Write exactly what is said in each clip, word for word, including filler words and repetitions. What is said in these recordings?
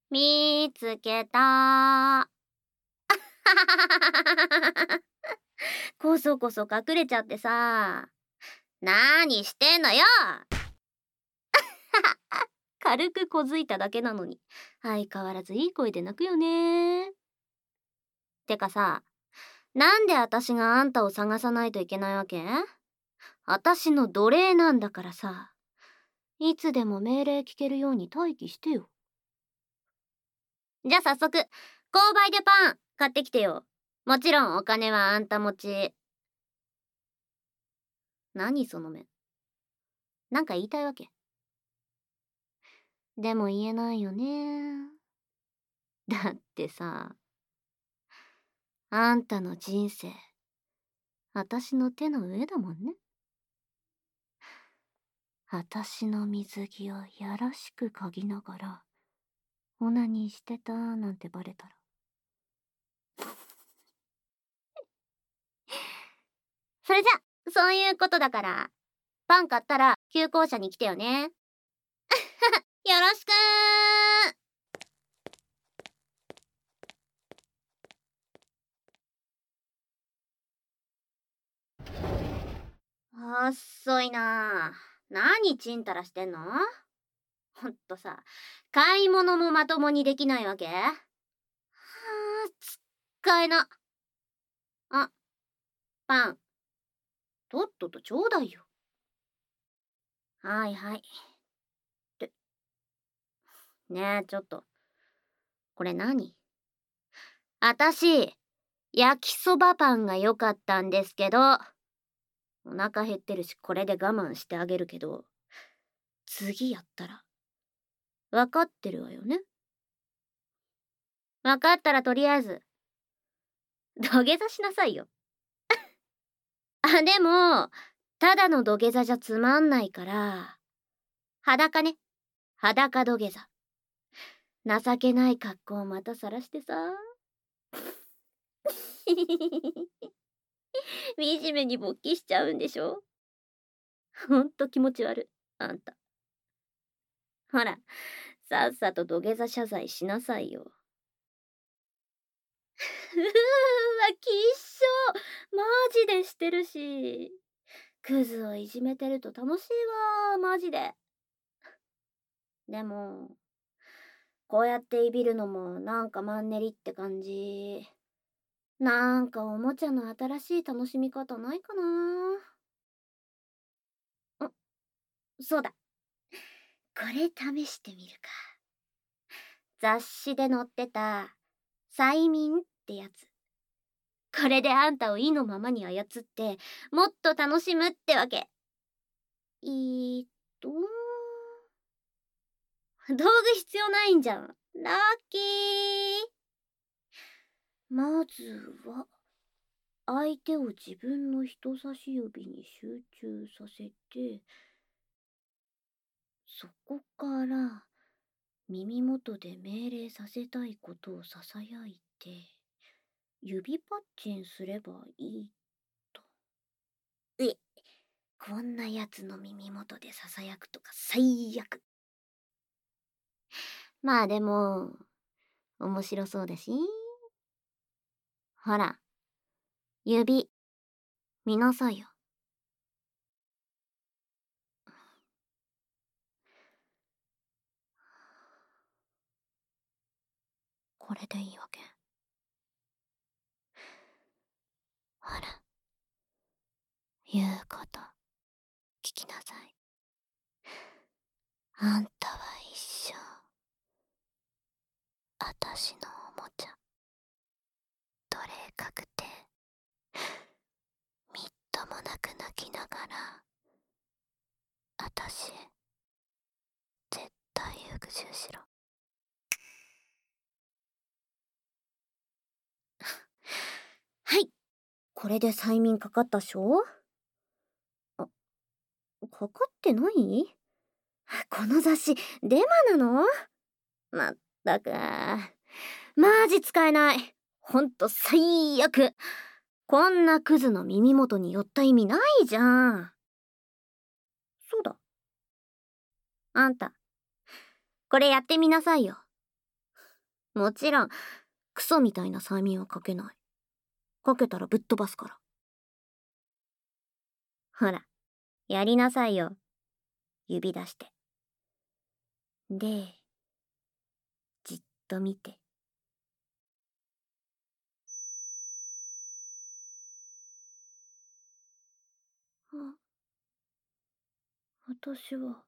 見つけた。こそこそ隠れちゃってさ。なーにしてんのよ。軽くこづいただけなのに相変わらずいい声で泣くよね。てかさ、なんで私があんたを探さないといけないわけ？私の奴隷なんだからさ。いつでも命令聞けるように待機してよ。じゃあ早速購買でパン買ってきてよ。もちろんお金はあんた持ち。何その目。なんか言いたいわけ？でも言えないよね。だってさ、あんたの人生私の手の上だもんね。私の水着をやらしく嗅ぎながらオナニーしてたなんてバレたらそれじゃそういうことだからパン買ったら旧校舎に来てよね。よろしくー。遅いな。何ちんたらしてんの？ほんとさ、買い物もまともにできないわけ？はあ、使えな。あ、パンとっととちょうだいよ。はいはい。ってねえ、ちょっとこれ何？あたし焼きそばパンが良かったんですけど。お腹減ってるしこれで我慢してあげるけど、次やったら分かってるわよね？分かったらとりあえず土下座しなさいよ。あ、でもただの土下座じゃつまんないから裸ね。裸土下座。情けない格好をまた晒してさ。惨めに勃起しちゃうんでしょ。ほんと気持ち悪いあんた。ほらさっさと土下座謝罪しなさいよ。うーわきっしょ。マジでしてるし。クズをいじめてると楽しいわマジで。でもこうやっていびるのもなんかマンネリって感じ。なんかおもちゃの新しい楽しみ方ないかな。ん、そうだ。これ試してみるか。雑誌で載ってた催眠ってやつ。これであんたを意のままに操ってもっと楽しむってわけ。えーっと道具必要ないんじゃん。ラッキー。まずは相手を自分の人差し指に集中させて、そこから耳元で命令させたいことをささやいて指パッチンすればいいと。え、こんなやつの耳元でささやくとか最悪。まあでも面白そうだし。ほら指見なさいよ。これでいいわけ？ほら言うこと聞きなさい。あんたは一生あたしのおもちゃ。奴隷確定。みっともなく泣きながらあたし絶対復讐しろ。はい、これで催眠かかったっしょ。あ、かかってない？この雑誌デマなの？まったくマジ使えない。ほんと最悪。こんなクズの耳元に寄った意味ないじゃん。そうだ、あんたこれやってみなさいよ。 もちろん、クソみたいな催眠はかけない。かけたらぶっ飛ばすから。ほら、やりなさいよ。指出して。で、じっと見て。あ、私は、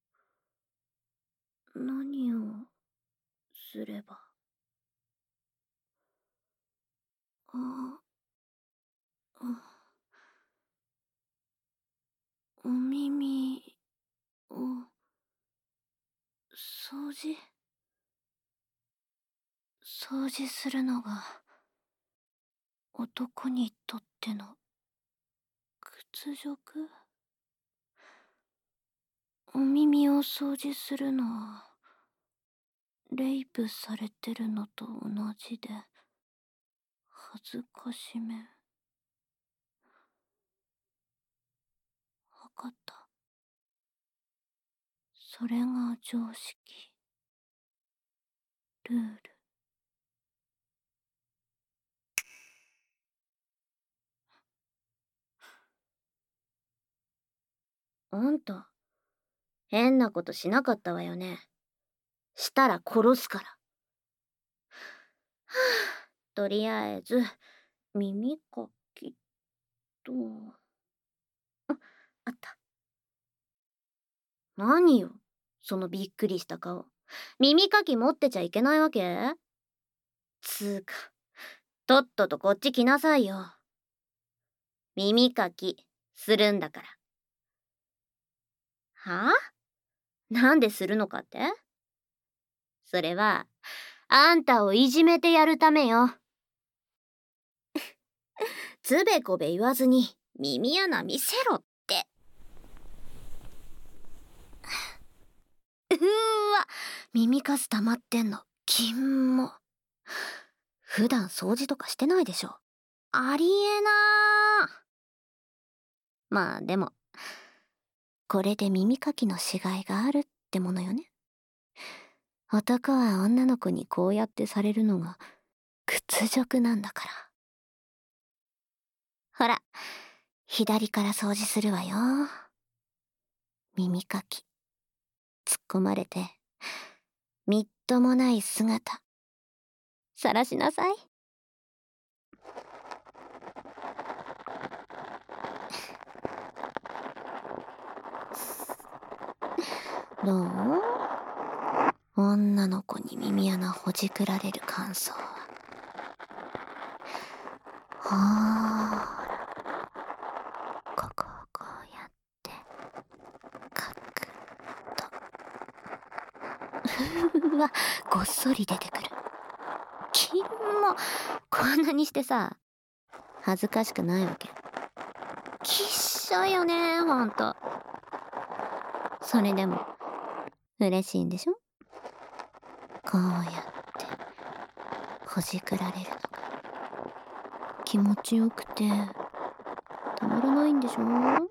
何をすれば。あ、あ、お耳を、掃除掃除するのが、男にとっての屈辱？お耳を掃除するのは、レイプされてるのと同じで、恥ずかしめ。わかった。それが常識。ルール。あんた、変なことしなかったわよね。したら殺すから。はあ、とりあえず、耳かきと、あ、あった。何よ、そのびっくりした顔。耳かき持ってちゃいけないわけ？つーか、とっととこっち来なさいよ。耳かき、するんだから。はあ？なんでするのかって？それは、あんたをいじめてやるためよ。つべこべ言わずに耳穴見せろって。うーわ、耳かす溜まってんの、キンモ。普段掃除とかしてないでしょ。ありえなー。まあでも、これで耳かきのしがいがあるってものよね。男は女の子にこうやってされるのが屈辱なんだから。ほら、左から掃除するわよ。耳かき。突っ込まれて、みっともない姿。晒しなさい。どう？女の子に耳穴ほじくられる感想は。ほーら、ここをこうやってかくとうわ、ごっそり出てくる。キモ。こんなにしてさ、恥ずかしくないわけ？きっしょいよね、ほんと。それでも嬉しいんでしょ？こうやってほじくられるのが気持ちよくてたまらないんでしょ？も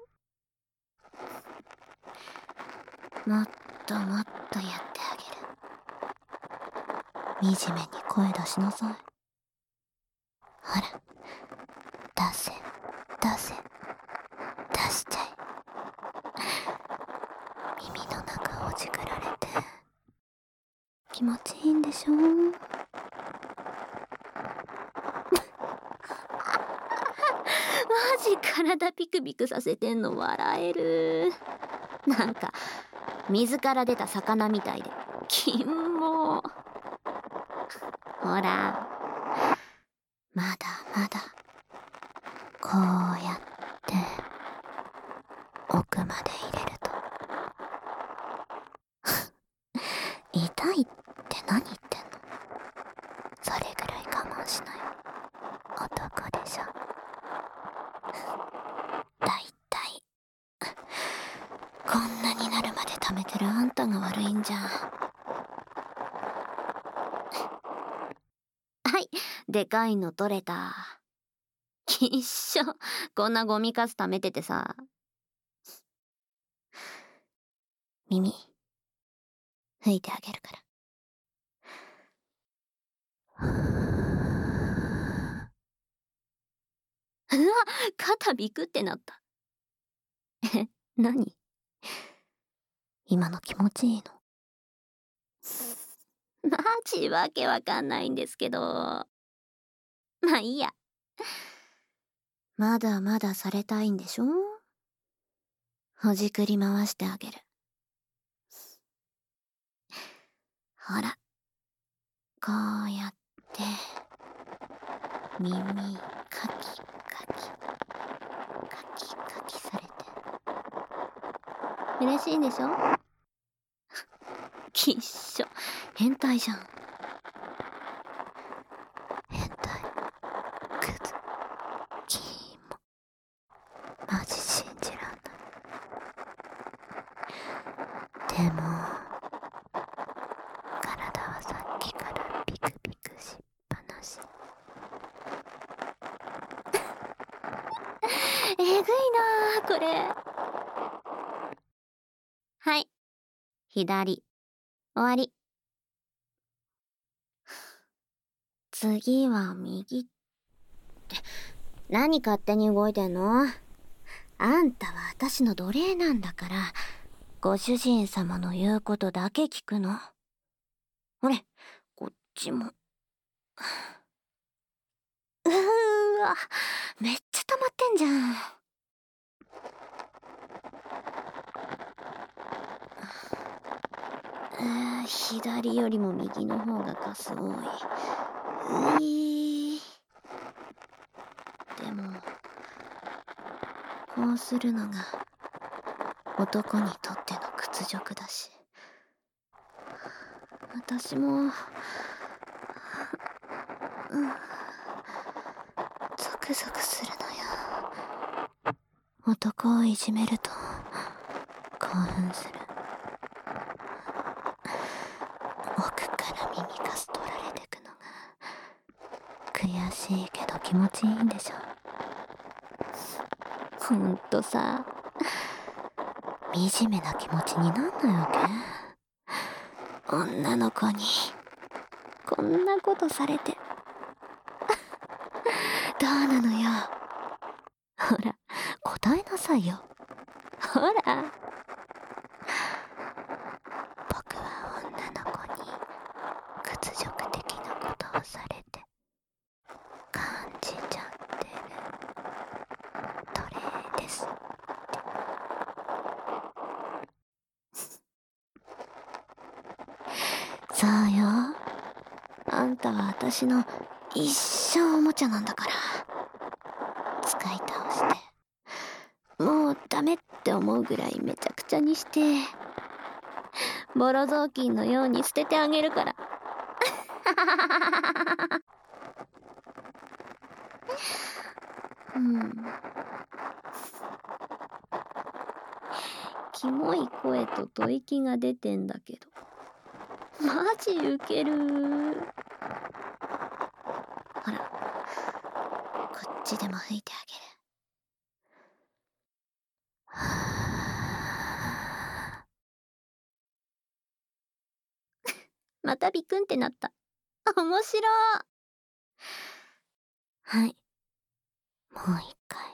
っともっとやってあげる。惨めに声出しなさい。ほら、出せ出せ出しちゃえ。耳の中ほじくられて気持ちいいんでしょ？マジ体ピクピクさせてんの笑える。なんか水から出た魚みたいでキモ。ほら、まだまだこうやって奥まで入れると痛いって何言ってんの？それぐらい我慢しない男でしょ。だいたいこんなになるまで貯めてるあんたが悪いんじゃん。はい、でかいの取れた。きっしょ、こんなゴミカス貯めててさ。耳拭いてあげるから。 うわ、肩ビクってなった。え、何？今の気持ちいいの？マジわけわかんないんですけど。まあいいや。まだまだされたいんでしょ？ほじくり回してあげる。ほら、こうやって耳かきかきかきかきされて嬉しいんでしょ？きっしょ、変態じゃん。変態、クズ、キモ、マジ信じらんない。でも体はさっきからビクビクしっぱなし。えぐいなあ、これ。はい、左終わり。次は右って、何勝手に動いてんの？あんたは私の奴隷なんだから、ご主人様の言うことだけ聞くの。ほれ、こっちも。うーわ、めっちゃ溜まってんじゃん。えー、左よりも右の方がカス多い。ういー。でも、こうするのが男にとっての屈辱だし、私も、うん、ゾクゾクするのよ。男をいじめると興奮する。奥から耳かす取られてくのが悔しいけど気持ちいいんでしょ。ほんとさ、惨めな気持ちになんないわけ？女の子にこんなことされてどうなのよ。ほら、答えなさいよ。ほら、僕は女の子に屈辱的なことをされて感じちゃってる奴隷ですって。そうよ、あんたは私の一生おもちゃなんだから。使い倒してもうダメって思うぐらいめちゃくちゃにしてボロ雑巾のように捨ててあげるから。うん、キモい声と吐息が出てんだけど、マジウケる。ほら、こっちでも吹いてあげる。またビクンってなった。面白い。はい、もう一回。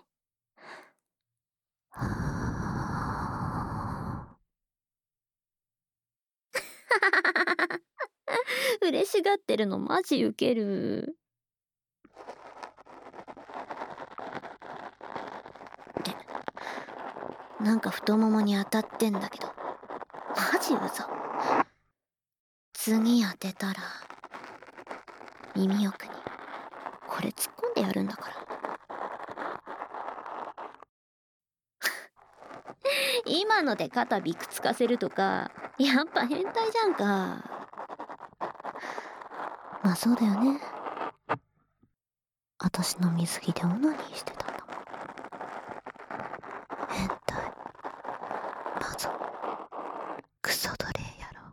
嬉しがってるのマジウケる。で、なんか太ももに当たってんだけど、マジ嘘。次当てたら耳奥にこれ突っ込んでやるんだから。今ので肩ビクつかせるとか、やっぱ変態じゃんか。まあそうだよね。私の水着でオナニーしてたんだもん。変態、謎、クソ奴隷野郎。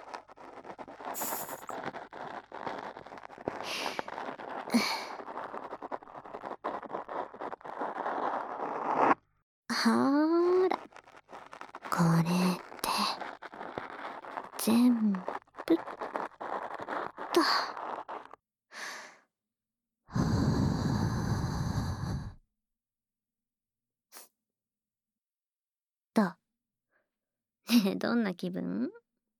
ほーら、これって全部っと。 どんな気分？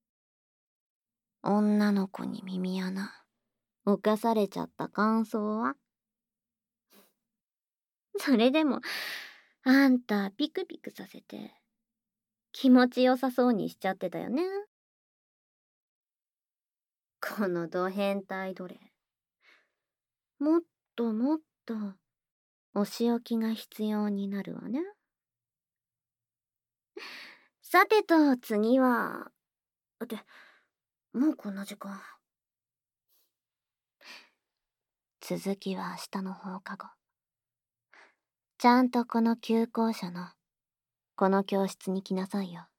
女の子に耳穴。犯されちゃった感想は？それでも、あんたピクピクさせて、気持ちよさそうにしちゃってたよね。このド変態奴隷。もっともっと、お仕置きが必要になるわね。さてと、次は、って、もうこんな時間。続きは明日の放課後。ちゃんとこの旧校舎の、この教室に来なさいよ。